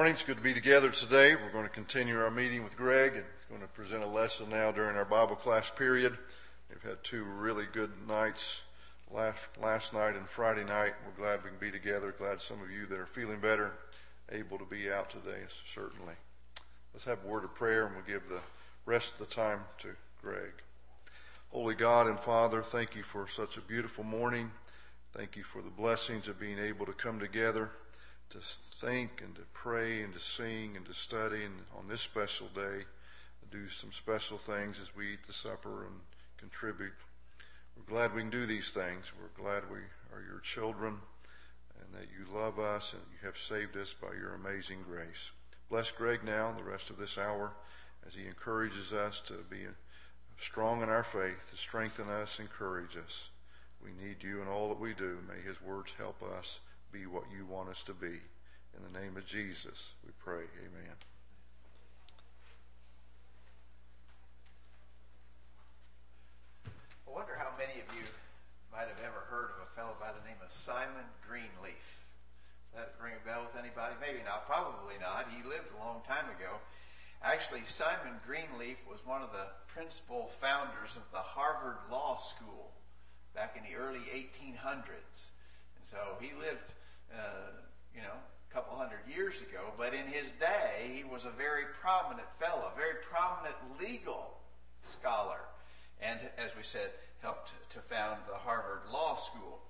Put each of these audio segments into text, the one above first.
morning. It's good to be together today. We're going to continue our meeting with Greg, and he's going to present a lesson now during our Bible class period. We've had two really good nights, last night and Friday night. We're glad we can be together. Glad some of you that are feeling better, able to be out today, certainly. Let's have a word of prayer, and we'll give the rest of the time to Greg. Holy God and Father, thank you for such a beautiful morning. Thank you for the blessings of being able to come together to think and to pray and to sing and to study, and on this special day do some special things as we eat the supper and contribute. We're glad we can do these things. We're glad we are your children and that you love us and you have saved us by your amazing grace. Bless Greg now and the rest of this hour as he encourages us to be strong in our faith, to strengthen us, encourage us. We need you in all that we do. May his words help us be what you want us to be. In the name of Jesus, we pray. Amen. I wonder how many of you might have ever heard of a fellow by the name of Simon Greenleaf. Does that ring a bell with anybody? Maybe not. Probably not. He lived a long time ago. Actually, Simon Greenleaf was one of the principal founders of the Harvard Law School back in the early 1800s. And so he lived, a couple hundred years ago, but in his day, he was a very prominent fellow, a very prominent legal scholar, and, as we said, helped to found the Harvard Law School.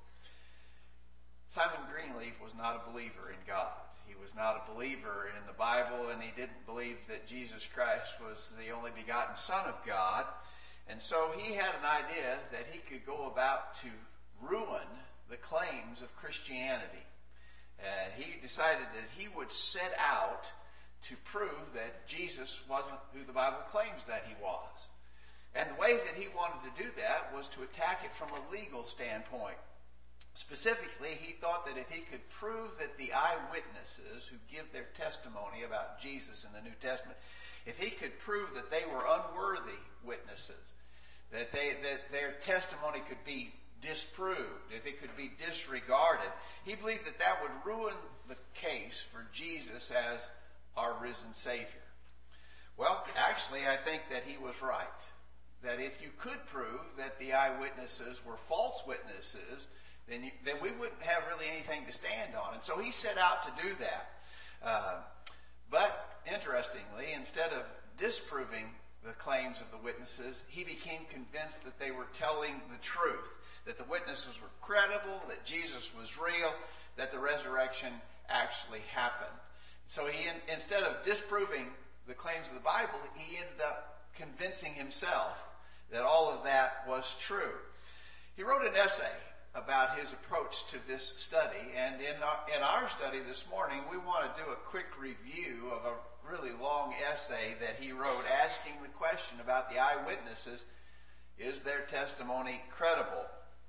Simon Greenleaf was not a believer in God. He was not a believer in the Bible, and he didn't believe that Jesus Christ was the only begotten Son of God. And so he had an idea that he could go about to ruin the claims of Christianity. And he decided that he would set out to prove that Jesus wasn't who the Bible claims that he was. And the way that he wanted to do that was to attack it from a legal standpoint. Specifically, he thought that if he could prove that the eyewitnesses who give their testimony about Jesus in the New Testament, if he could prove that they were unworthy witnesses, that their testimony could be disproved, if it could be disregarded, he believed that that would ruin the case for Jesus as our risen Savior. Well, actually, I think that he was right. That if you could prove that the eyewitnesses were false witnesses, then we wouldn't have really anything to stand on. And so he set out to do that. But interestingly, instead of disproving the claims of the witnesses, he became convinced that they were telling the truth, that the witnesses were credible, that Jesus was real, that the resurrection actually happened. So he, instead of disproving the claims of the Bible, he ended up convincing himself that all of that was true. He wrote an essay about his approach to this study, and in our study this morning, we want to do a quick review of a really long essay that he wrote asking the question about the eyewitnesses: is their testimony credible?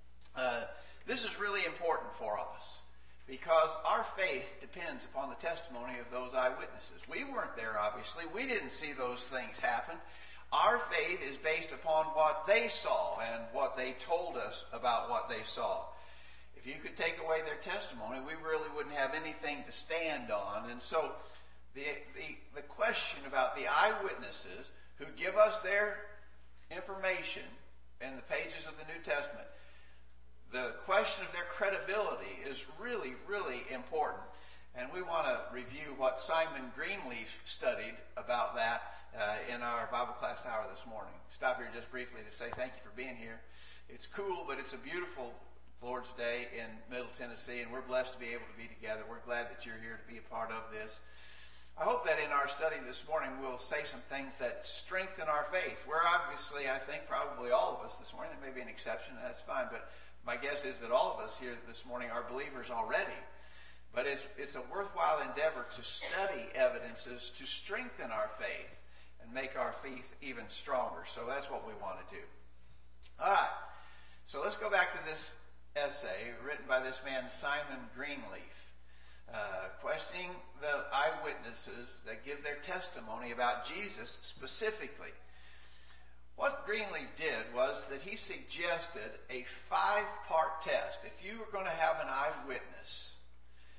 This is really important for us because our faith depends upon the testimony of those eyewitnesses. We weren't there, obviously. We didn't see those things happen. Our faith is based upon what they saw and what they told us about what they saw. If you could take away their testimony, we really wouldn't have anything to stand on. And so the question about the eyewitnesses who give us their information in the pages of the New Testament, the question of their credibility is really, really important. And we want to review what Simon Greenleaf studied about that in our Bible class hour this morning. Stop here just briefly to say thank you for being here. It's cool, but it's a beautiful Lord's Day in Middle Tennessee, and we're blessed to be able to be together. We're glad that you're here to be a part of this. I hope that in our study this morning we'll say some things that strengthen our faith. We're obviously, I think, probably all of us this morning. There may be an exception, and that's fine, but my guess is that all of us here this morning are believers already. But it's a worthwhile endeavor to study evidences to strengthen our faith and make our faith even stronger. So that's what we want to do. All right. So let's go back to this essay written by this man, Simon Greenleaf, questioning the eyewitnesses that give their testimony about Jesus specifically. What Greenleaf did was that he suggested a 5-part test. If you were going to have an eyewitness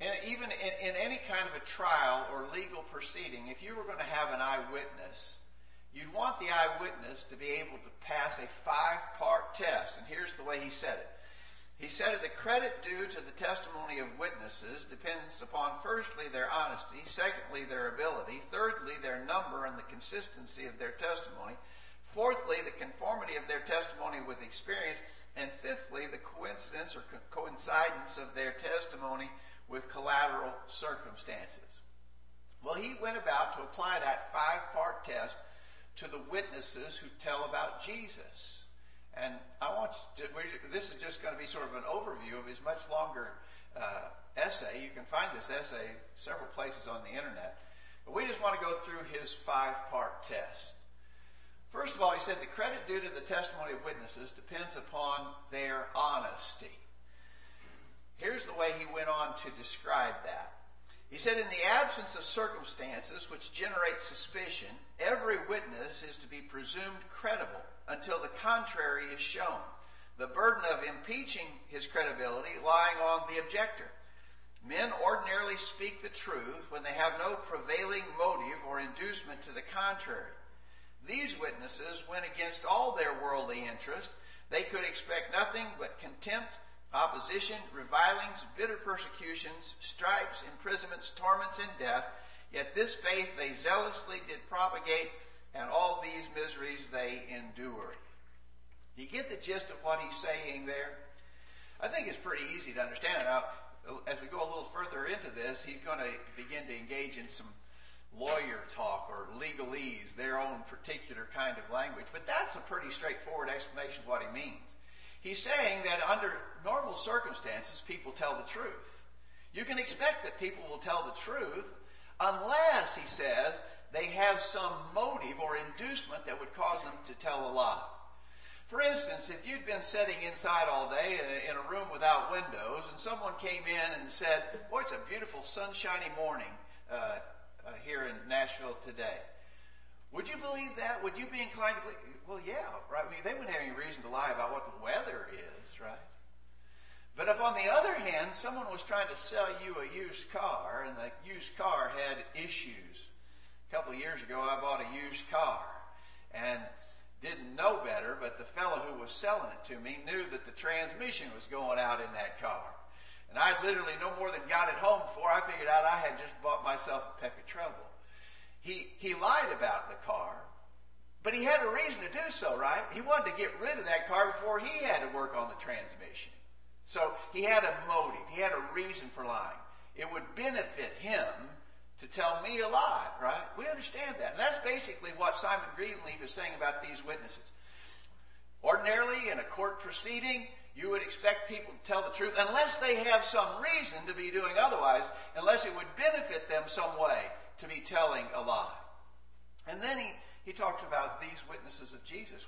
And even in any kind of a trial or legal proceeding, if you were going to have an eyewitness, you'd want the eyewitness to be able to pass a 5-part test. And here's the way he said it. He said the credit due to the testimony of witnesses depends upon, firstly, their honesty, secondly, their ability, thirdly, their number and the consistency of their testimony, fourthly, the conformity of their testimony with experience, and fifthly, the coincidence or coincidence of their testimony with collateral circumstances. Well, he went about to apply that 5-part test to the witnesses who tell about Jesus. And I want you to, this is just going to be sort of an overview of his much longer essay. You can find this essay several places on the internet. But we just want to go through his 5-part test. First of all, he said the credit due to the testimony of witnesses depends upon their honesty. Here's the way he went on to describe that. He said, in the absence of circumstances which generate suspicion, every witness is to be presumed credible until the contrary is shown, the burden of impeaching his credibility lying on the objector. Men ordinarily speak the truth when they have no prevailing motive or inducement to the contrary. These witnesses went against all their worldly interest. They could expect nothing but contempt, opposition, revilings, bitter persecutions, stripes, imprisonments, torments, and death. Yet this faith they zealously did propagate, and all these miseries they endured. You get the gist of what he's saying there? I think it's pretty easy to understand. Now, as we go a little further into this, he's going to begin to engage in some lawyer talk or legalese, their own particular kind of language. But that's a pretty straightforward explanation of what he means. He's saying that under normal circumstances, people tell the truth. You can expect that people will tell the truth unless, he says, they have some motive or inducement that would cause them to tell a lie. For instance, if you'd been sitting inside all day in a room without windows and someone came in and said, boy, it's a beautiful sunshiny morning here in Nashville today. Would you believe that? Would you be inclined to believe? Well, yeah, right? I mean, they wouldn't have any reason to lie about what the weather is, right? But if, on the other hand, someone was trying to sell you a used car and the used car had issues. A couple of years ago, I bought a used car and didn't know better, but the fellow who was selling it to me knew that the transmission was going out in that car. And I'd literally no more than got it home before I figured out I had just bought myself a peck of trouble. He lied about the car, but he had a reason to do so, right? He wanted to get rid of that car before he had to work on the transmission. So he had a motive. He had a reason for lying. It would benefit him to tell me a lie, right? We understand that. And that's basically what Simon Greenleaf is saying about these witnesses. Ordinarily, in a court proceeding, you would expect people to tell the truth unless they have some reason to be doing otherwise, unless it would benefit them some way to be telling a lie. And then he talks about these witnesses of Jesus.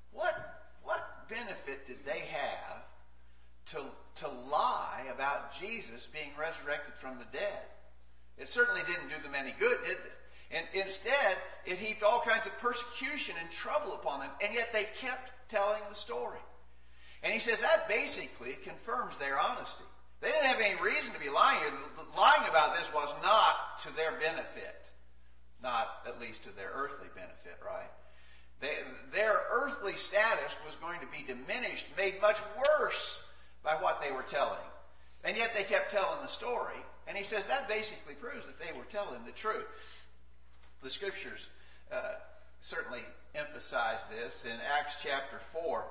What benefit did they have to lie about Jesus being resurrected from the dead? It certainly didn't do them any good, did it? And instead, it heaped all kinds of persecution and trouble upon them, and yet they kept telling the story. And he says that basically confirms their honesty. They didn't have any reason to be lying here. Lying about this was not to their benefit. Not at least to their earthly benefit, right? Their earthly status was going to be diminished, made much worse by what they were telling. And yet they kept telling the story. And he says that basically proves that they were telling the truth. The scriptures certainly emphasize this. In Acts chapter 4,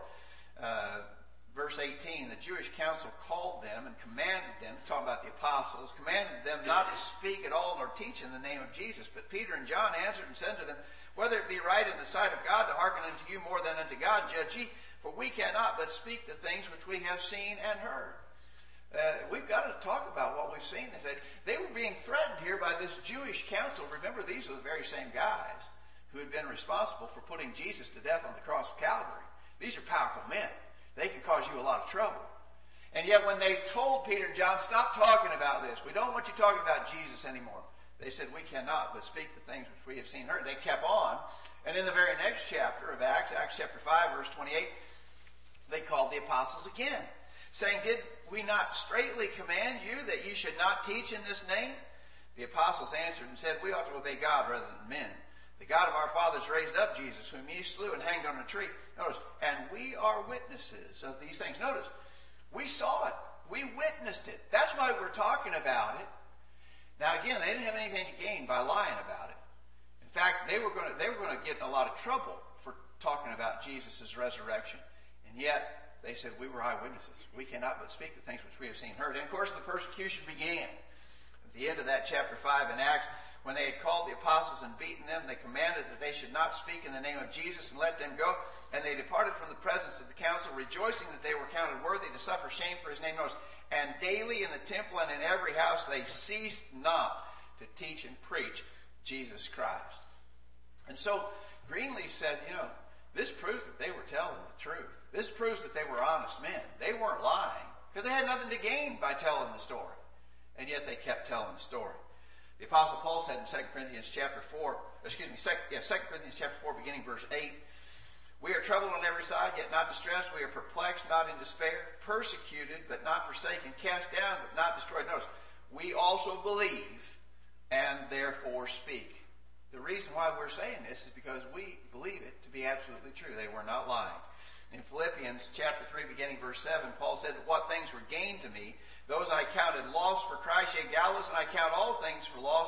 verse 18, the Jewish council called them and commanded them, talking about the apostles, commanded them not to speak at all nor teach in the name of Jesus. But Peter and John answered and said to them, whether it be right in the sight of God to hearken unto you more than unto God, judge ye, for we cannot but speak the things which we have seen and heard. We've got to talk about what we've seen. They were being threatened here by this Jewish council. Remember, these are the very same guys who had been responsible for putting Jesus to death on the cross of Calvary. These are powerful men. They can cause you a lot of trouble. And yet when they told Peter and John, stop talking about this. We don't want you talking about Jesus anymore. They said, we cannot but speak the things which we have seen and heard. They kept on. And in the very next chapter of Acts, Acts chapter 5, verse 28, they called the apostles again. saying, Did we not straightly command you that you should not teach in this name? The apostles answered and said, We ought to obey God rather than men. The God of our fathers raised up Jesus, whom ye slew and hanged on a tree. Notice, and we are witnesses of these things. Notice, we saw it. We witnessed it. That's why we're talking about it. Now again, they didn't have anything to gain by lying about it. In fact, they were going to get in a lot of trouble for talking about Jesus' resurrection. And yet, they said, we were eyewitnesses. We cannot but speak the things which we have seen and heard. And of course, the persecution began. At the end of that chapter 5 in Acts, when they had called the apostles and beaten them, they commanded that they should not speak in the name of Jesus and let them go. And they departed from the presence of the council, rejoicing that they were counted worthy to suffer shame for his name. Notice, and daily in the temple and in every house they ceased not to teach and preach Jesus Christ. And so Greenleaf said, this proves that they were telling the truth. This proves that they were honest men. They weren't lying because they had nothing to gain by telling the story. And yet they kept telling the story. The Apostle Paul said in 2 Corinthians chapter 4, beginning verse 8, We are troubled on every side, yet not distressed. We are perplexed, not in despair. Persecuted, but not forsaken. Cast down, but not destroyed. Notice, we also believe and therefore speak. The reason why we're saying this is because we believe it to be absolutely true. They were not lying. In Philippians chapter 3, beginning verse 7, Paul said, What things were gained to me, those I counted loss for Christ, yea, doubtless, and I count all things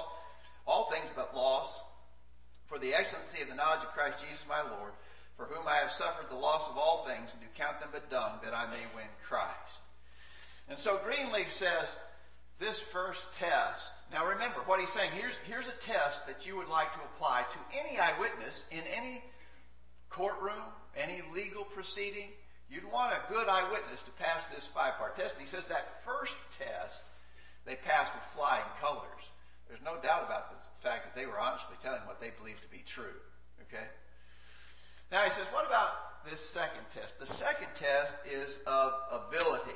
but loss, for the excellency of the knowledge of Christ Jesus my Lord, for whom I have suffered the loss of all things, and do count them but dung, that I may win Christ. And so Greenleaf says, this first test, now remember what he's saying, here's a test that you would like to apply to any eyewitness in any courtroom, any legal proceeding. You'd want a good eyewitness to pass this 5-part test. And he says that first test, they passed with flying colors. There's no doubt about the fact that they were honestly telling what they believed to be true. Okay? Now he says, what about this second test? The second test is of ability.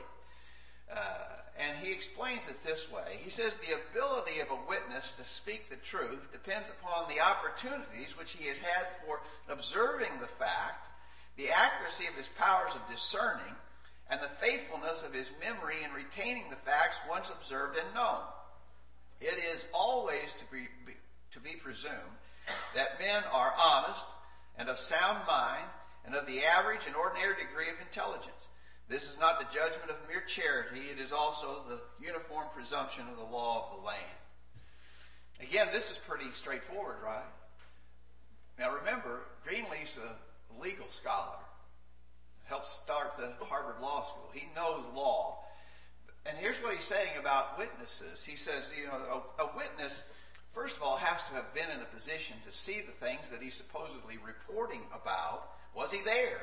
And he explains it this way. He says the ability of a witness to speak the truth depends upon the opportunities which he has had for observing the fact, the accuracy of his powers of discerning, and the faithfulness of his memory in retaining the facts once observed and known. It is always to be presumed that men are honest and of sound mind and of the average and ordinary degree of intelligence. This is not the judgment of mere charity. It is also the uniform presumption of the law of the land. Again, this is pretty straightforward, right? Now remember, Greenleaf's a legal scholar. Helped start the Harvard Law School. He knows law. And here's what he's saying about witnesses. He says, a witness, first of all, has to have been in a position to see the things that he's supposedly reporting about. Was he there?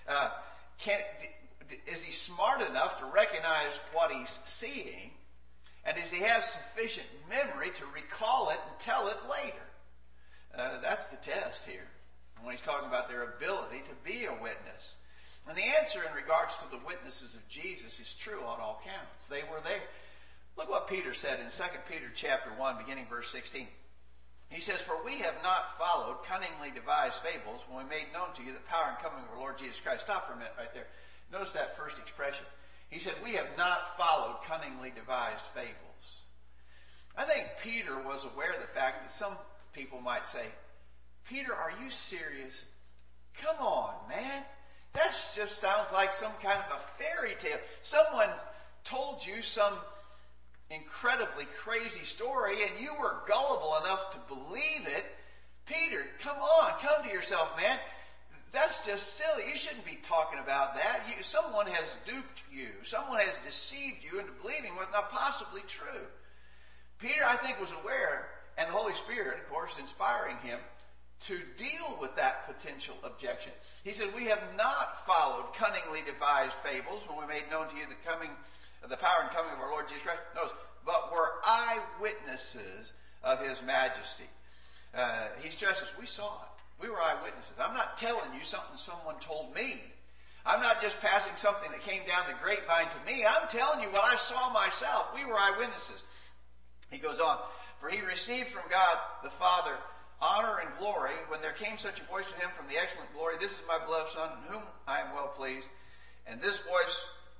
Is he smart enough to recognize what he's seeing? And does he have sufficient memory to recall it and tell it later? That's the test here, when he's talking about their ability to be a witness. And the answer in regards to the witnesses of Jesus is true on all counts. They were there. Look what Peter said in 2 Peter chapter 1, beginning verse 16. He says, For we have not followed cunningly devised fables when we made known to you the power and coming of our Lord Jesus Christ. Stop for a minute right there. Notice that first expression. He said, we have not followed cunningly devised fables. I think Peter was aware of the fact that some people might say, Peter, are you serious? Come on, man. That just sounds like some kind of a fairy tale. Someone told you some incredibly crazy story and you were gullible enough to believe it. Peter, come on, come to yourself, man. That's just silly. You shouldn't be talking about that. Someone has duped you. Someone has deceived you into believing what's not possibly true. Peter, I think, was aware, and the Holy Spirit, of course, inspiring him to deal with that potential objection. He said, we have not followed cunningly devised fables when we made known to you the power and coming of our Lord Jesus Christ. Notice, but were eyewitnesses of his majesty. He stresses, we saw it. We were eyewitnesses. I'm not telling you something someone told me. I'm not just passing something that came down the grapevine to me. I'm telling you what I saw myself. We were eyewitnesses. He goes on, for he received from God the Father honor and glory when there came such a voice to him from the excellent glory, this is my beloved Son, in whom I am well pleased. And this voice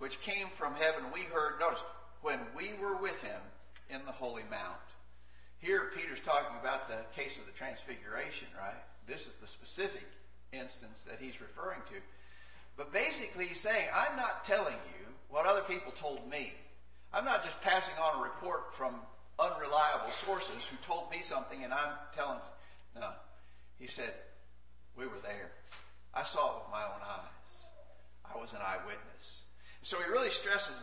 which came from heaven, we heard, notice, when we were with him in the holy mount. Here, Peter's talking about the case of the transfiguration, right? This is the specific instance that he's referring to. But basically, he's saying, I'm not telling you what other people told me. I'm not just passing on a report from unreliable sources who told me something and I'm telling you. No. He said, we were there. I saw it with my own eyes. I was an eyewitness. So he really stresses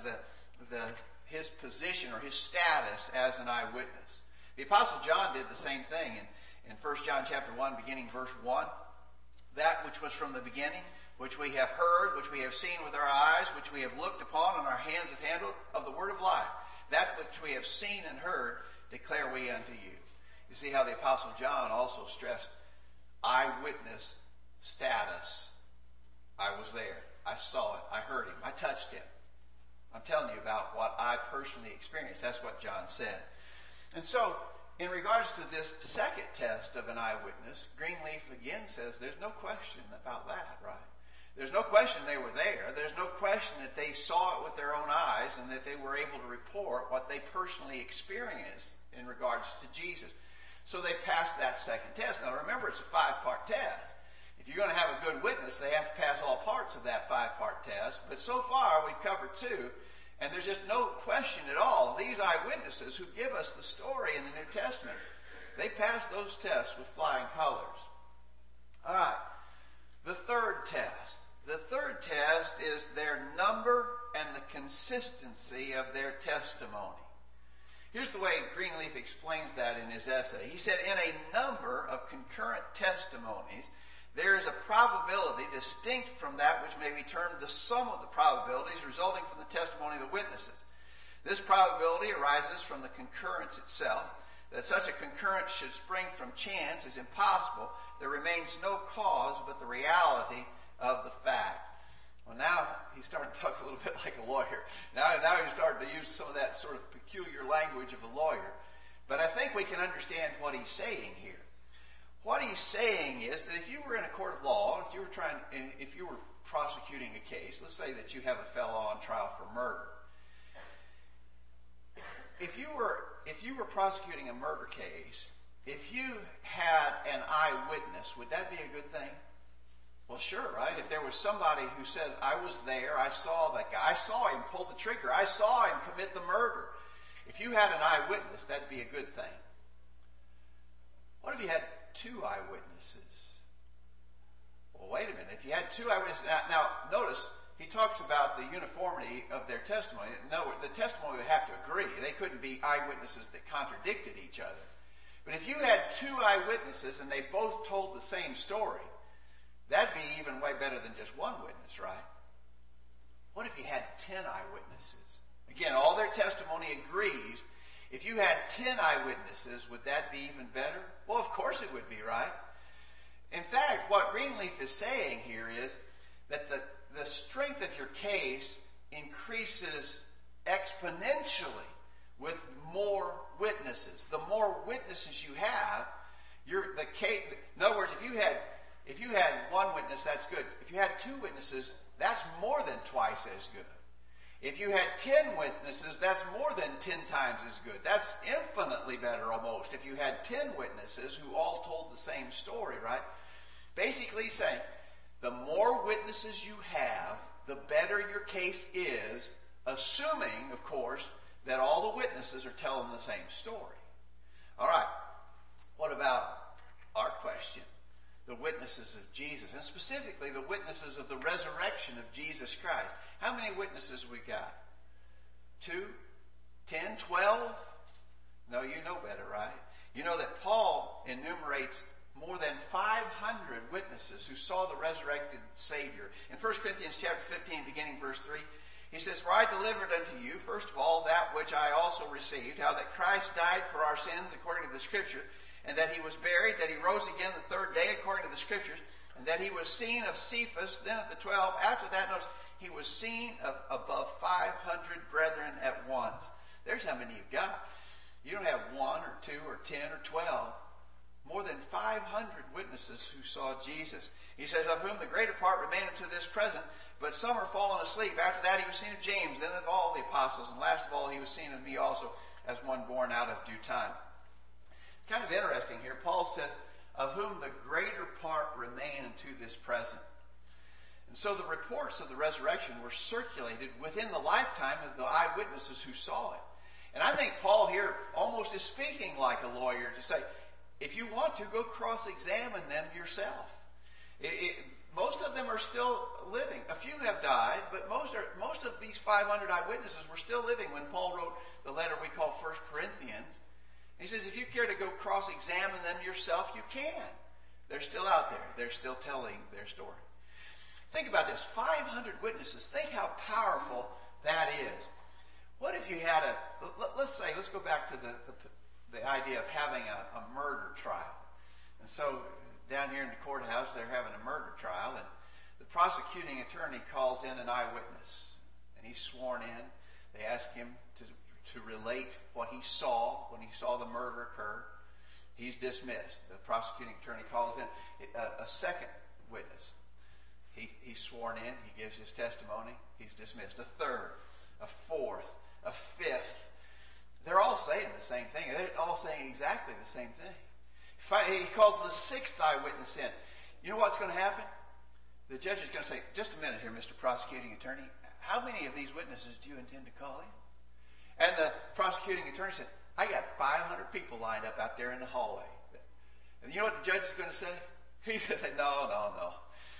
his position or his status as an eyewitness. The Apostle John did the same thing in 1 John chapter 1, beginning verse 1. That which was from the beginning, which we have heard, which we have seen with our eyes, which we have looked upon, and our hands have handled of the word of life. That which we have seen and heard, declare we unto you. You see how the Apostle John also stressed eyewitness status. I was there. I saw it. I heard him. I touched him. I'm telling you about what I personally experienced. That's what John said. And so, in regards to this second test of an eyewitness, Greenleaf again says there's no question about that, right? There's no question they were there. There's no question that they saw it with their own eyes and that they were able to report what they personally experienced in regards to Jesus. So they passed that second test. Now remember, it's a 5-part test. If you're going to have a good witness, they have to pass all parts of that 5-part test. But so far, we've covered 2. And there's just no question at all. These eyewitnesses who give us the story in the New Testament, they pass those tests with flying colors. All right. The third test. The third test is their number and the consistency of their testimony. Here's the way Greenleaf explains that in his essay. He said, in a number of concurrent testimonies, there is a probability distinct from that which may be termed the sum of the probabilities resulting from the testimony of the witnesses. This probability arises from the concurrence itself. That such a concurrence should spring from chance is impossible. There remains no cause but the reality of the fact. Well, now he's starting to talk a little bit like a lawyer. Now he's starting to use some of that sort of peculiar language of a lawyer. But I think we can understand what he's saying here. What he's saying is that if you were in a court of law, if you were prosecuting a case, let's say that you have a fellow on trial for murder. If you were prosecuting a murder case, if you had an eyewitness, would that be a good thing? Well, sure, right? If there was somebody who says, I was there, I saw that guy, I saw him pull the trigger, I saw him commit the murder. If you had an eyewitness, that'd be a good thing. What if you had 2 eyewitnesses? Well, wait a minute. If you had 2 eyewitnesses, now notice, he talks about the uniformity of their testimony. No, the testimony would have to agree. They couldn't be eyewitnesses that contradicted each other. But if you had 2 eyewitnesses and they both told the same story, that'd be even way better than just one witness, right? What if you had 10 eyewitnesses? Again, all their testimony agrees. If you had 10 eyewitnesses, would that be even better? Well, of course it would be, right? In fact, what Greenleaf is saying here is that the strength of your case increases exponentially with more witnesses. The more witnesses you have, in other words, if you had 1 witness, that's good. If you had 2 witnesses, that's more than twice as good. If you had 10 witnesses, that's more than 10 times as good. That's infinitely better almost. If you had 10 witnesses who all told the same story, right? Basically saying, the more witnesses you have, the better your case is, assuming, of course, that all the witnesses are telling the same story. All right. What about our question? The witnesses of Jesus, and specifically the witnesses of the resurrection of Jesus Christ. How many witnesses we got? 2? 10? 12? No, you know better, right? You know that Paul enumerates more than 500 witnesses who saw the resurrected Savior. In 1 Corinthians chapter 15, beginning verse 3, he says, For I delivered unto you, first of all, that which I also received, how that Christ died for our sins according to the Scripture, and that he was buried, that he rose again the 3rd day according to the Scriptures, and that he was seen of Cephas, then of the 12. After that, notice, he was seen of above 500 brethren at once. There's how many you've got. You don't have 1 or 2 or 10 or 12. More than 500 witnesses who saw Jesus. He says, of whom the greater part remain unto this present, but some are fallen asleep. After that he was seen of James, then of all the apostles, and last of all he was seen of me also, as one born out of due time. It's kind of interesting here. Paul says, of whom the greater part remain unto this present. And so the reports of the resurrection were circulated within the lifetime of the eyewitnesses who saw it. And I think Paul here almost is speaking like a lawyer to say, if you want to, go cross-examine them yourself. Most of them are still living. A few have died, but most of these 500 eyewitnesses were still living when Paul wrote the letter we call 1 Corinthians. He says, if you care to go cross-examine them yourself, you can. They're still out there. They're still telling their story. Think about this. 500 witnesses. Think how powerful that is. What if you had let's go back to the idea of having a murder trial. And so down here in the courthouse, they're having a murder trial, and the prosecuting attorney calls in an eyewitness, and he's sworn in. They ask him to relate what he saw when he saw the murder occur. He's dismissed. The prosecuting attorney calls in a second witness. He's sworn in. He gives his testimony. He's dismissed. A third, a fourth, a fifth. They're all saying the same thing. They're all saying exactly the same thing. He calls the sixth eyewitness in. You know what's going to happen? The judge is going to say, just a minute here, Mr. Prosecuting Attorney. How many of these witnesses do you intend to call in? And the prosecuting attorney said, I got 500 people lined up out there in the hallway. And you know what the judge is going to say? He says, no.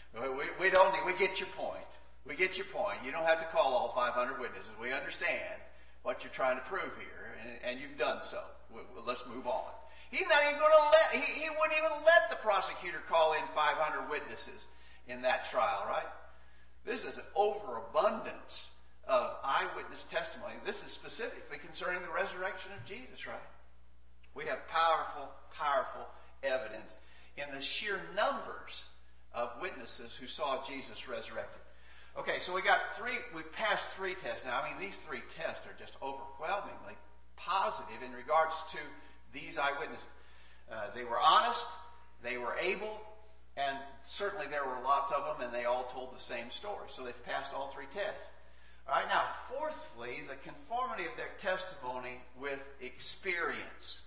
We don't need, we get your point. We get your point. You don't have to call all 500 witnesses. We understand what you're trying to prove here, and you've done so. Let's move on. He's not even going to he wouldn't even let the prosecutor call in 500 witnesses in that trial, right? This is an overabundance of eyewitness testimony. This is specifically concerning the resurrection of Jesus, right? We have powerful, powerful evidence in the sheer numbers of witnesses who saw Jesus resurrected. Okay, so we've passed three tests now. I mean, these three tests are just overwhelmingly positive in regards to these eyewitnesses. They were honest, they were able, and certainly there were lots of them, and they all told the same story. So they've passed all three tests. All right, now, fourthly, the conformity of their testimony with experience.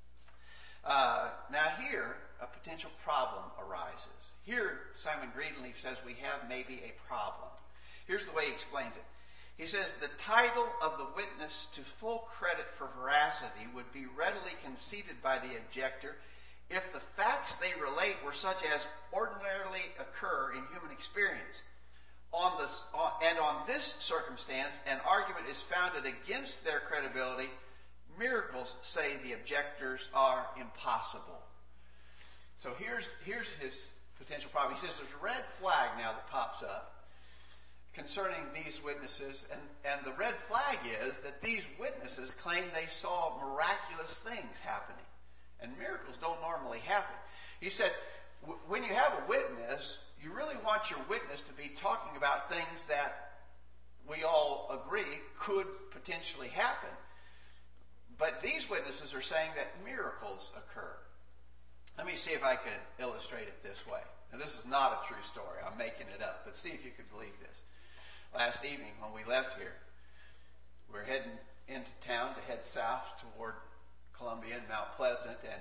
Now here, a potential problem arises. Here, Simon Greenleaf says we have maybe a problem. Here's the way he explains it. He says, the title of the witness to full credit for veracity would be readily conceded by the objector if the facts they relate were such as ordinarily occur in human experience. On this circumstance, an argument is founded against their credibility. Miracles, say the objectors, are impossible. So here's his potential problem. He says there's a red flag now that pops up concerning these witnesses, and the red flag is that these witnesses claim they saw miraculous things happening, and miracles don't normally happen. He said, when you have a witness, you really want your witness to be talking about things that we all agree could potentially happen. But these witnesses are saying that miracles occur. Let me see if I can illustrate it this way. Now, this is not a true story. I'm making it up, but see if you could believe this. Last evening when we left here, we're heading into town to head south toward Columbia and Mount Pleasant, and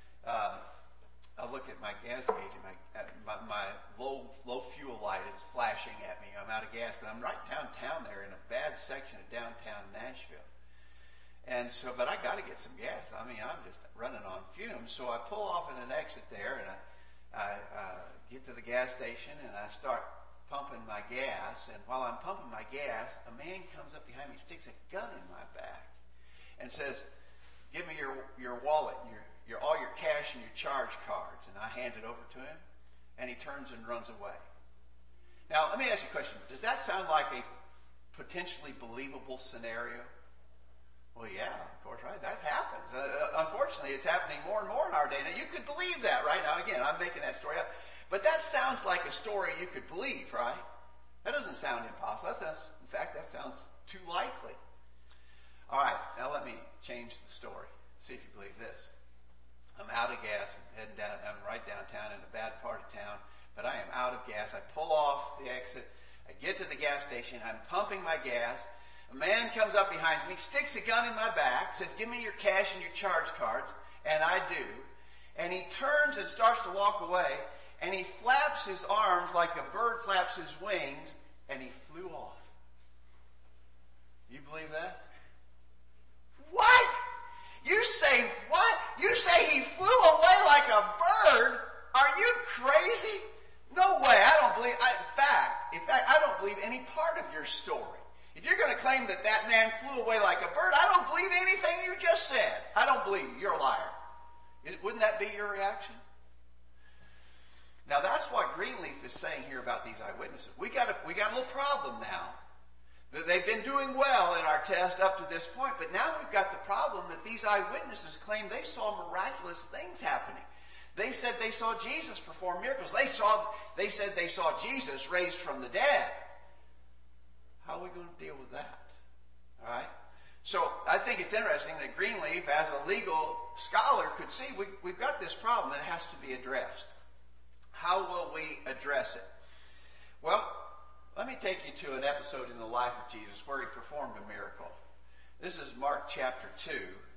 I look at my gas gauge, and my low fuel light is flashing at me. I'm out of gas, but I'm right downtown there in a bad section of downtown Nashville. And so, but I got to get some gas. I mean, I'm just running on fumes. So I pull off at an exit there, and I get to the gas station, and I start pumping my gas. And while I'm pumping my gas, a man comes up behind me, sticks a gun in my back, and says, "Give me your wallet, and your all your cash and your charge cards." And I hand it over to him, and he turns and runs away. Now, let me ask you a question. Does that sound like a potentially believable scenario? Well, yeah, of course, right? That happens. Unfortunately, it's happening more and more in our day. Now, you could believe that, right? Now, again, I'm making that story up. But that sounds like a story you could believe, right? That doesn't sound impossible. In fact, that sounds too likely. All right, now let me change the story. See if you believe this. I'm out of gas. I'm heading down. I'm right downtown in a bad part of town, but I am out of gas. I pull off the exit. I get to the gas station. I'm pumping my gas. A man comes up behind me, sticks a gun in my back, says, "Give me your cash and your charge cards." And I do. And he turns and starts to walk away, and he flaps his arms like a bird flaps his wings, and he flew off. You believe that? What? You say what? You say he flew away like a bird? Are you crazy? No way. I don't believe. In fact, I don't believe any part of your story. If you're going to claim that that man flew away like a bird, I don't believe anything you just said. I don't believe you. You're a liar. Wouldn't that be your reaction? Now that's what Greenleaf is saying here about these eyewitnesses. We got a little problem now. They've been doing well in our test up to this point, but now we've got the problem that these eyewitnesses claim they saw miraculous things happening. They said they saw Jesus perform miracles. They said they saw Jesus raised from the dead. How are we going to deal with that? All right? So I think it's interesting that Greenleaf, as a legal scholar, could see we've got this problem that has to be addressed. How will we address it? Well, let me take you to an episode in the life of Jesus where he performed a miracle. This is Mark chapter 2.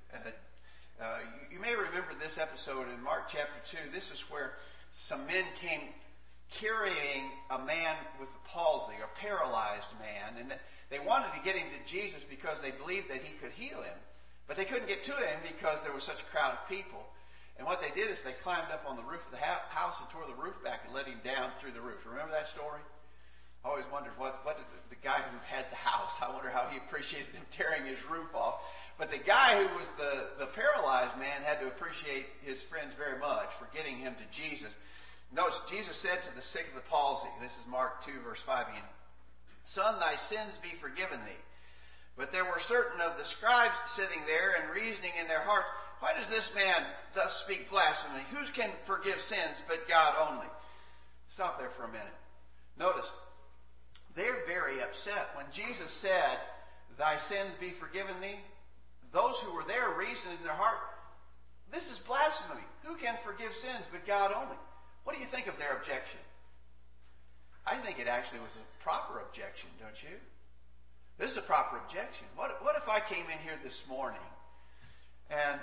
You may remember this episode in Mark chapter 2. This is where some men came carrying a man with a palsy, a paralyzed man, and they wanted to get him to Jesus because they believed that he could heal him, but they couldn't get to him because there was such a crowd of people. And what they did is they climbed up on the roof of the house and tore the roof back and let him down through the roof. Remember that story? I always wondered what did the guy who had the house, I wonder how he appreciated them tearing his roof off. But the guy who was the paralyzed man had to appreciate his friends very much for getting him to Jesus. Notice, Jesus said to the sick of the palsy, this is Mark 2, verse 5 again, "Son, thy sins be forgiven thee." But there were certain of the scribes sitting there and reasoning in their hearts, "Why does this man thus speak blasphemy? Who can forgive sins but God only?" Stop there for a minute. Notice, they're very upset. When Jesus said, "Thy sins be forgiven thee," those who were there reasoned in their heart, this is blasphemy. Who can forgive sins but God only? What do you think of their objection? I think it actually was a proper objection, don't you? This is a proper objection. What if I came in here this morning and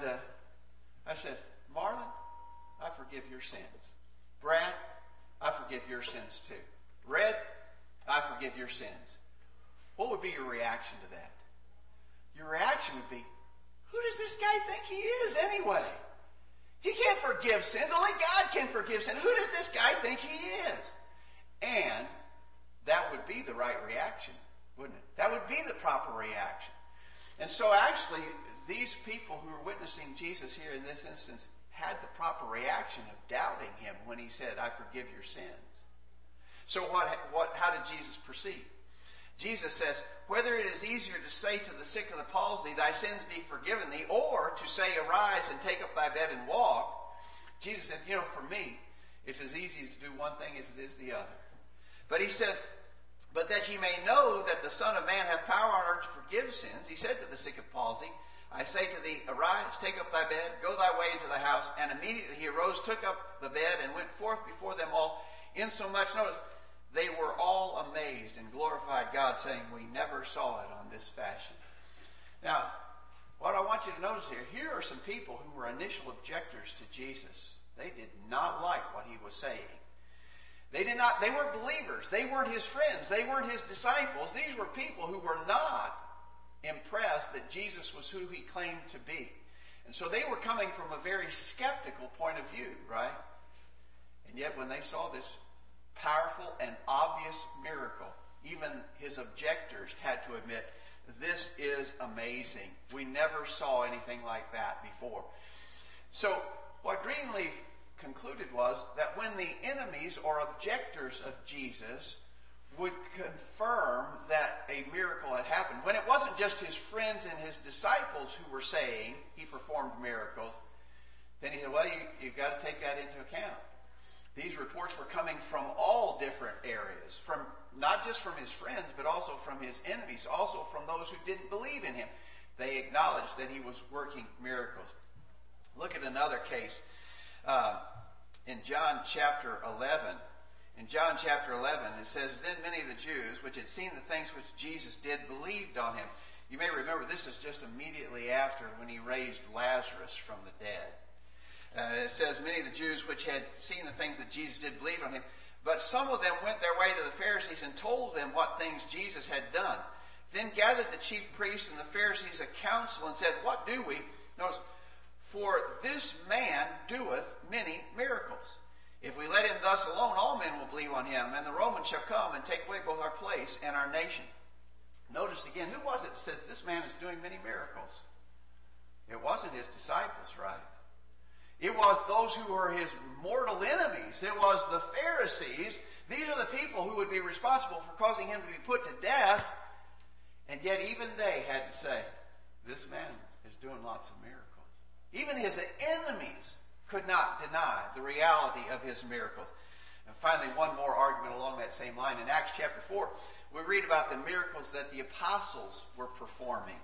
I said, "Marlon, I forgive your sins. Brad, I forgive your sins too. Red, I forgive your sins." What would be your reaction to that? Your reaction would be, who does this guy think he is anyway? He can't forgive sins. Only God can forgive sins. Who does this guy think he is? And that would be the right reaction, wouldn't it? That would be the proper reaction. And so actually, these people who were witnessing Jesus here in this instance had the proper reaction of doubting him when he said, "I forgive your sins." So how did Jesus proceed? Jesus says, "Whether it is easier to say to the sick of the palsy, thy sins be forgiven thee, or to say, arise and take up thy bed and walk." Jesus said, for me, it's as easy to do one thing as it is the other. But he said, "But that ye may know that the Son of Man hath power on earth to forgive sins," he said to the sick of palsy, "I say to thee, arise, take up thy bed, go thy way into the house." And immediately he arose, took up the bed, and went forth before them all, insomuch, notice, they were all amazed and glorified God, saying, "We never saw it on this fashion." Now, what I want you to notice here are some people who were initial objectors to Jesus. They did not like what he was saying. They weren't believers. They weren't his friends. They weren't his disciples. These were people who were not impressed that Jesus was who he claimed to be. And so they were coming from a very skeptical point of view, right? And yet when they saw this powerful and obvious miracle, even his objectors had to admit, this is amazing. We never saw anything like that before. So what Greenleaf concluded was that when the enemies or objectors of Jesus would confirm that a miracle had happened, when it wasn't just his friends and his disciples who were saying he performed miracles, then he said, well, you've got to take that into account. These reports were coming from all different areas, from not just from his friends, but also from his enemies, also from those who didn't believe in him. They acknowledged that he was working miracles. Look at another case in John chapter 11. In John chapter 11, it says, "Then many of the Jews, which had seen the things which Jesus did, believed on him." You may remember this is just immediately after when he raised Lazarus from the dead. It says, "Many of the Jews which had seen the things that Jesus did believed on him. But some of them went their way to the Pharisees and told them what things Jesus had done. Then gathered the chief priests and the Pharisees a council and said, 'What do we?'" Notice, "For this man doeth many miracles. If we let him thus alone, all men will believe on him, and the Romans shall come and take away both our place and our nation." Notice again, who was it that says this man is doing many miracles? It wasn't his disciples, right? It was those who were his mortal enemies. It was the Pharisees. These are the people who would be responsible for causing him to be put to death. And yet even they had to say, this man is doing lots of miracles. Even his enemies could not deny the reality of his miracles. And finally, one more argument along that same line. In Acts chapter 4, we read about the miracles that the apostles were performing.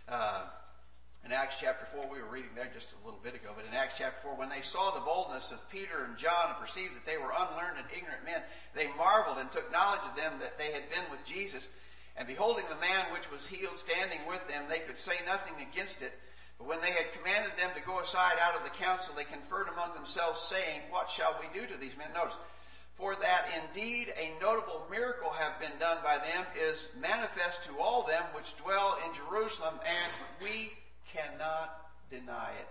In Acts chapter 4, we were reading there just a little bit ago, but in Acts chapter 4, when they saw the boldness of Peter and John and perceived that they were unlearned and ignorant men, they marveled and took knowledge of them that they had been with Jesus. And beholding the man which was healed standing with them, they could say nothing against it. But when they had commanded them to go aside out of the council, they conferred among themselves, saying, "What shall we do to these men?" Notice, "For that indeed a notable miracle have been done by them is manifest to all them which dwell in Jerusalem, and we cannot deny it."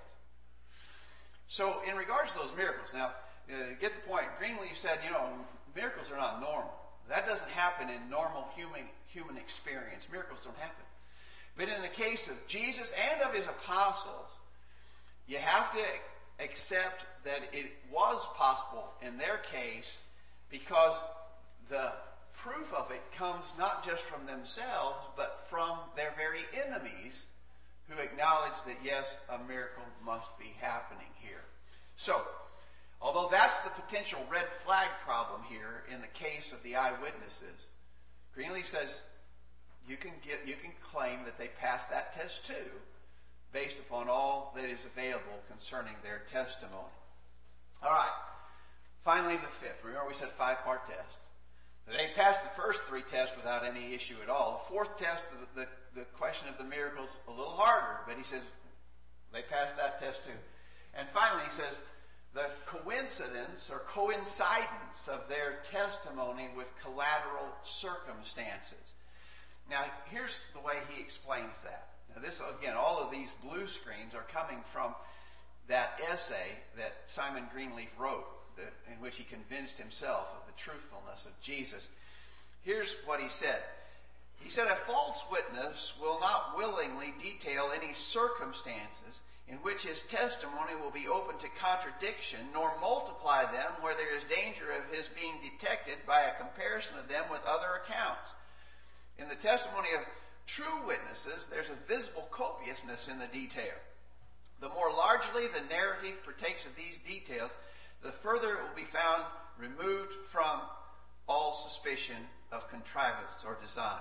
So in regards to those miracles, now, get the point. Greenleaf said, miracles are not normal. That doesn't happen in normal human experience. Miracles don't happen. But in the case of Jesus and of his apostles, you have to accept that it was possible in their case, because the proof of it comes not just from themselves, but from their very enemies, who acknowledge that, yes, a miracle must be happening here. So, although that's the potential red flag problem here in the case of the eyewitnesses, Greenleaf says you can claim that they passed that test too, based upon all that is available concerning their testimony. All right. Finally, the fifth. Remember we said 5-part test. They passed the first 3 tests without any issue at all. The fourth test, the question of the miracles, a little harder, but he says they passed that test too. And finally, he says the coincidence or coincidence of their testimony with collateral circumstances. Now, here's the way he explains that. Now, this, again, all of these blue screens are coming from that essay that Simon Greenleaf wrote, in which he convinced himself of the truthfulness of Jesus. Here's what he said. He said, "A false witness will not willingly detail any circumstances in which his testimony will be open to contradiction, nor multiply them where there is danger of his being detected by a comparison of them with other accounts. In the testimony of true witnesses, there's a visible copiousness in the detail. The more largely the narrative partakes of these details, the further it will be found removed from all suspicion of contrivance or design."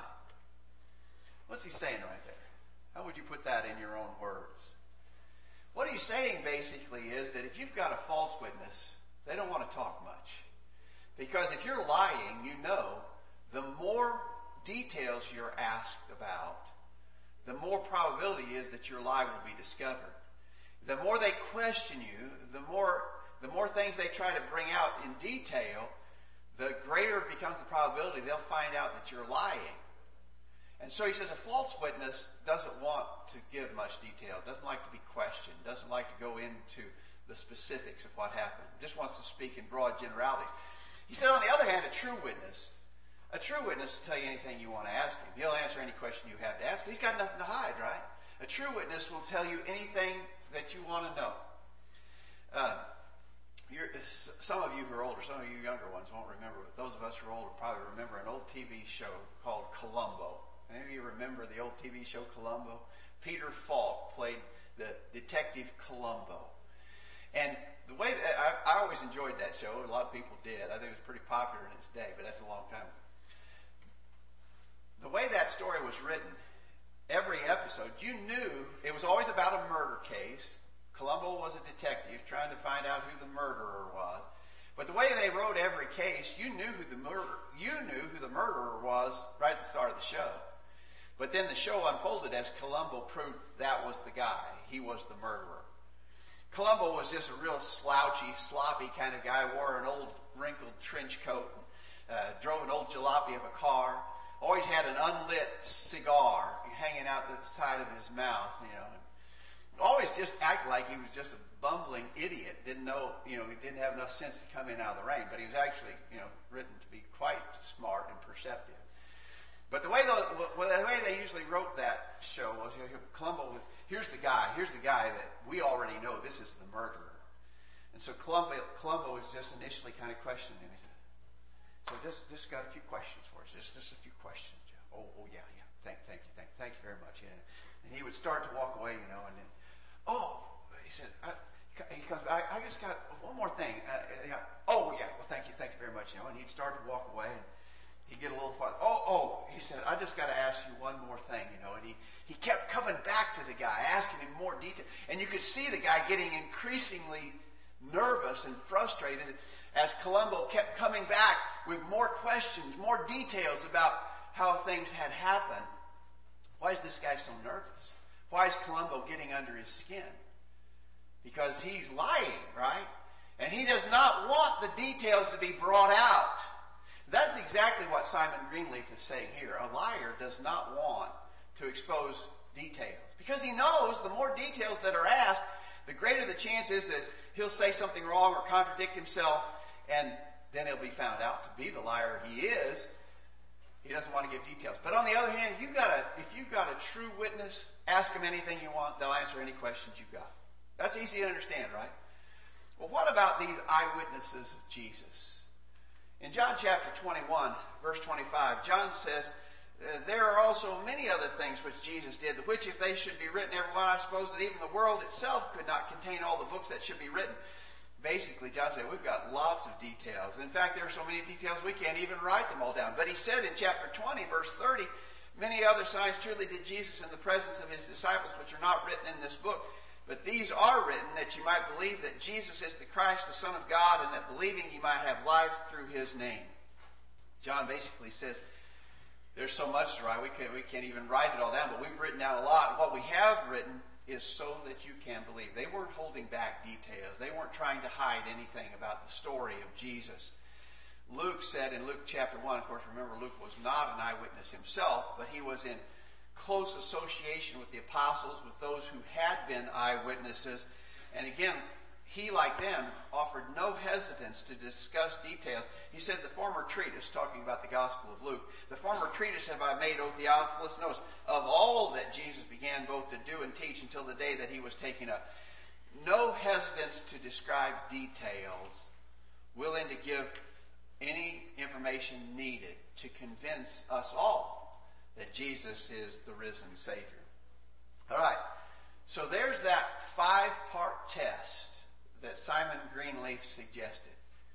What's he saying right there? How would you put that in your own words? What he's saying basically is that if you've got a false witness, they don't want to talk much. Because if you're lying, the more details you're asked about, the more probability is that your lie will be discovered. The more they question you, the more things they try to bring out in detail, the greater becomes the probability they'll find out that you're lying. And so he says a false witness doesn't want to give much detail, doesn't like to be questioned, doesn't like to go into the specifics of what happened, just wants to speak in broad generalities. He said, on the other hand, a true witness will tell you anything you want to ask him. He'll answer any question you have to ask him. He's got nothing to hide, right? A true witness will tell you anything that you want to know. Some of you who are older, some of you younger ones won't remember, but those of us who are older probably remember an old TV show called Columbo. Any of you remember the old TV show Columbo? Peter Falk played the detective Columbo. And the way that I always enjoyed that show, a lot of people did. I think it was pretty popular in its day, but that's a long time ago. The way that story was written, every episode, you knew it was always about a murder case. Columbo was a detective trying to find out who the murderer was. But the way they wrote every case, you knew who the murderer was right at the start of the show. But then the show unfolded as Columbo proved that was the guy. He was the murderer. Columbo was just a real slouchy, sloppy kind of guy, wore an old wrinkled trench coat, drove an old jalopy of a car, always had an unlit cigar hanging out the side of his mouth, always just acted like he was just a bumbling idiot, didn't know, he didn't have enough sense to come in out of the rain, but he was actually, written to be quite smart and perceptive. But the way they usually wrote that show was, Columbo, here's the guy that we already know this is the murderer. And so Columbo was just initially kind of questioning him. He said, so just got a few questions for us, just a few questions. Oh yeah, thank you very much. Yeah. And he would start to walk away, and then, he said, he comes back, I just got one more thing. Well, thank you very much, and he'd start to walk away, and he'd get a little farther. He said, I just got to ask you one more thing, and he kept coming back to the guy, asking him more detail, and you could see the guy getting increasingly nervous and frustrated as Columbo kept coming back with more questions, more details about how things had happened. Why is this guy so nervous? Why is Columbo getting under his skin? Because he's lying, right? And he does not want the details to be brought out. That's exactly what Simon Greenleaf is saying here. A liar does not want to expose details. Because he knows the more details that are asked, the greater the chance is that he'll say something wrong or contradict himself, and then he'll be found out to be the liar he is. He doesn't want to give details. But on the other hand, if you've got a true witness, ask them anything you want. They'll answer any questions you've got. That's easy to understand, right? Well, what about these eyewitnesses of Jesus? In John chapter 21, verse 25, John says, there are also many other things which Jesus did, which if they should be written, every one, I suppose that even the world itself could not contain all the books that should be written. Basically, John said, we've got lots of details. In fact, there are so many details we can't even write them all down. But he said in chapter 20, verse 30, many other signs truly did Jesus in the presence of his disciples, which are not written in this book. But these are written that you might believe that Jesus is the Christ, the Son of God, and that believing you might have life through his name. John basically says, there's so much to write, we can't even write it all down, but we've written down a lot. And what we have written is so that you can believe. They weren't holding back details. They weren't trying to hide anything about the story of Jesus. Luke said in Luke chapter 1, of course, remember Luke was not an eyewitness himself, but he was in close association with the apostles, with those who had been eyewitnesses. And again, he, like them, offered no hesitance to discuss details. He said, the former treatise, talking about the Gospel of Luke, the former treatise have I made, O Theophilus, notice, of all that Jesus began both to do and teach until the day that he was taken up. No hesitance to describe details, willing to give any information needed to convince us all that Jesus is the risen Savior. All right, so there's that 5-part test that Simon Greenleaf suggested.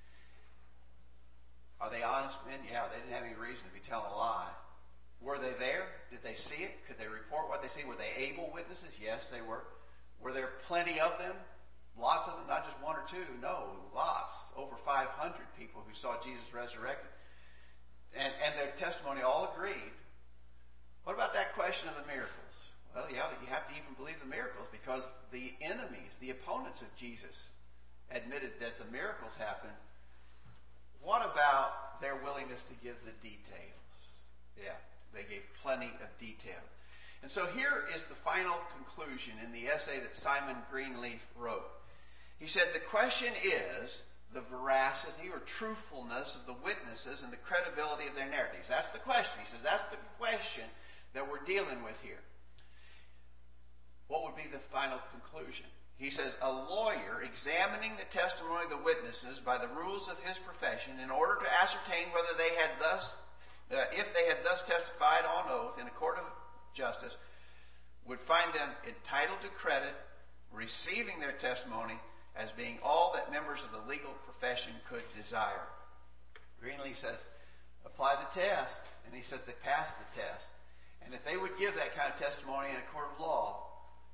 Are they honest men? Yeah, they didn't have any reason to be telling a lie. Were they there? Did they see it? Could they report what they see? Were they able witnesses? Yes, they were. Were there plenty of them? Lots of them, not just one or two. No, lots. Over 500 people who saw Jesus resurrected. And their testimony all agreed. What about that question of the miracles? Well, yeah, you have to even believe the miracles because the enemies, the opponents of Jesus, admitted that the miracles happened. What about their willingness to give the details? Yeah, they gave plenty of details. And so here is the final conclusion in the essay that Simon Greenleaf wrote. He said, the question is the veracity or truthfulness of the witnesses and the credibility of their narratives. That's the question. He says, that's the question that we're dealing with here. What would be the final conclusion? He says, a lawyer examining the testimony of the witnesses by the rules of his profession in order to ascertain whether they had if they had thus testified on oath in a court of justice, would find them entitled to credit, receiving their testimony as being all that members of the legal profession could desire. Greenleaf says, apply the test. And he says they passed the test. And if they would give that kind of testimony in a court of law,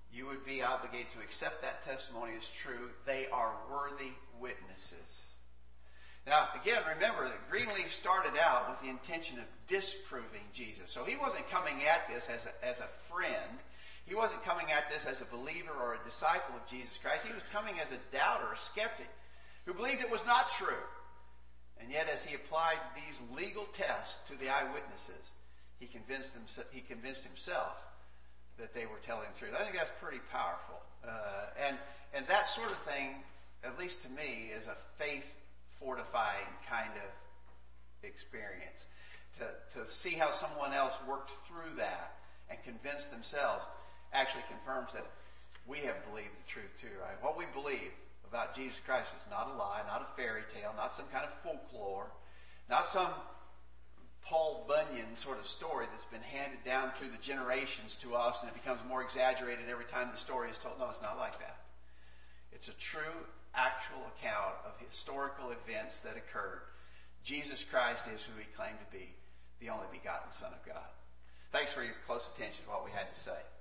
you would be obligated to accept that testimony as true. They are worthy witnesses. Now, again, remember that Greenleaf started out with the intention of disproving Jesus. So he wasn't coming at this as a friend. He wasn't coming at this as a believer or a disciple of Jesus Christ. He was coming as a doubter, a skeptic, who believed it was not true. And yet, as he applied these legal tests to the eyewitnesses, he convinced himself that they were telling the truth. I think that's pretty powerful. And that sort of thing, at least to me, is a faith-fortifying kind of experience. To see how someone else worked through that and convinced themselves actually confirms that we have believed the truth too, right? What we believe about Jesus Christ is not a lie, not a fairy tale, not some kind of folklore, not some Paul Bunyan sort of story that's been handed down through the generations to us and it becomes more exaggerated every time the story is told. No, it's not like that. It's a true, actual account of historical events that occurred. Jesus Christ is who he claimed to be, the only begotten Son of God. Thanks for your close attention to what we had to say.